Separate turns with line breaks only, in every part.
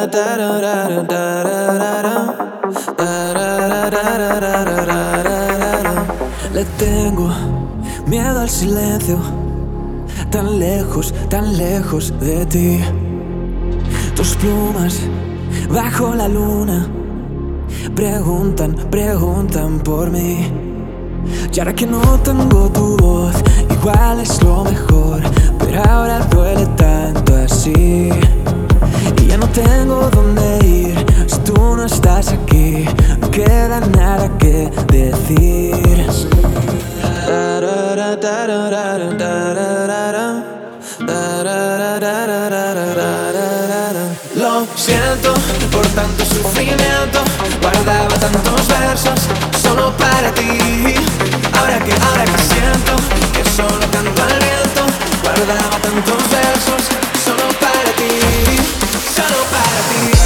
Le tengo miedo al silencio, tan lejos de ti. Tus plumas bajo la luna preguntan por mí. Y ahora que no tengo tu voz, igual es lo mejor, pero ahora duele tanto así. Y ya no tengo dónde ir, si tú no estás aquí, no queda nada que decir. Lo siento por tanto sufrimiento, guardaba tantos versos solo para ti. Ahora que siento que solo canto al viento, guardaba tantos versos solo para ti, solo para ti.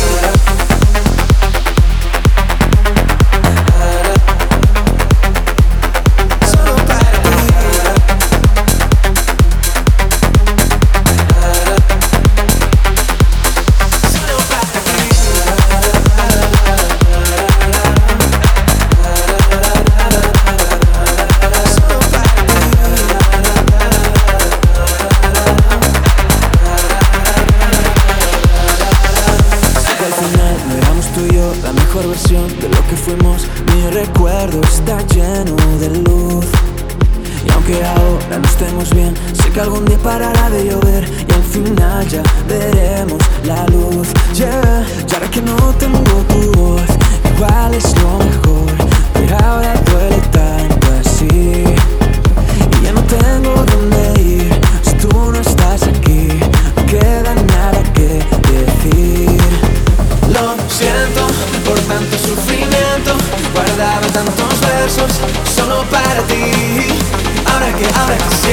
La mejor versión de lo que fuimos, mi recuerdo está lleno de luz. Y aunque ahora no estemos bien, sé que algún día parará de llover y al final ya veremos la luz. Yeah. Y ahora que no tengo tu voz, igual es lo mejor, pero ahora duele tanto así. Y ya no tengo dónde ir, si tú no estás aquí, no queda nada que decir. Lo siento por tanto sufrimiento, guardaba tantos versos solo para ti. Ahora que